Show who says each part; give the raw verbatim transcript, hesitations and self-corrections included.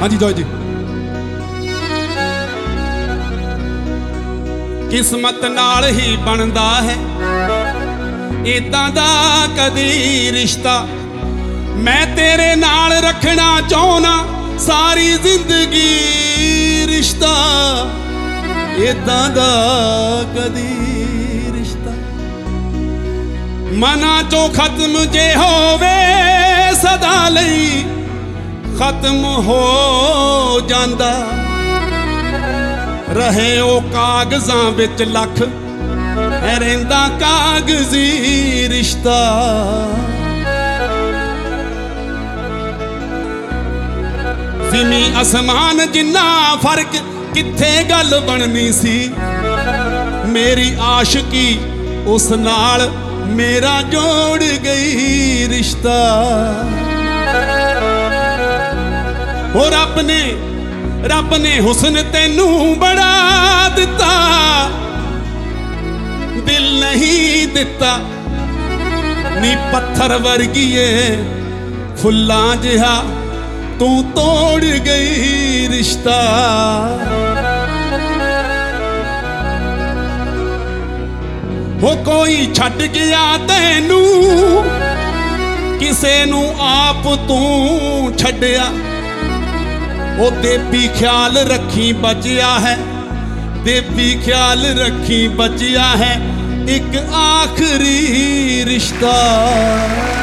Speaker 1: हाँ जी जॉय जी। किस्मत नाल ही बनदा है इदां दा कदी रिश्ता, मैं तेरे नाल रखना चाहना सारी जिंदगी रिश्ता, इदां दा कदी रिश्ता। मना चो खत्म जे होवे सदा लई खत्म हो जांदा, रहे ओ कागजां विच लख रहिंदा कागजी रिश्ता। ज़मीं आसमान जिन्ना फर्क कित्थे गल बननी सी, मेरी आशिकी उस नाल मेरा जोड़ गई रिश्ता। हो रब ने रब ने हुस्न तेनू बड़ा दिता, दिल नहीं दिता नी पत्थर वर्गीए फुल्लां जिहा तू तोड़ गई रिश्ता। हो कोई छड्ड गया तैनू किसे नू आप तू छड्डिया, ओ देवी ख्याल रखी बचिया है, देवी ख्याल रखी बचिया है एक आखिरी रिश्ता।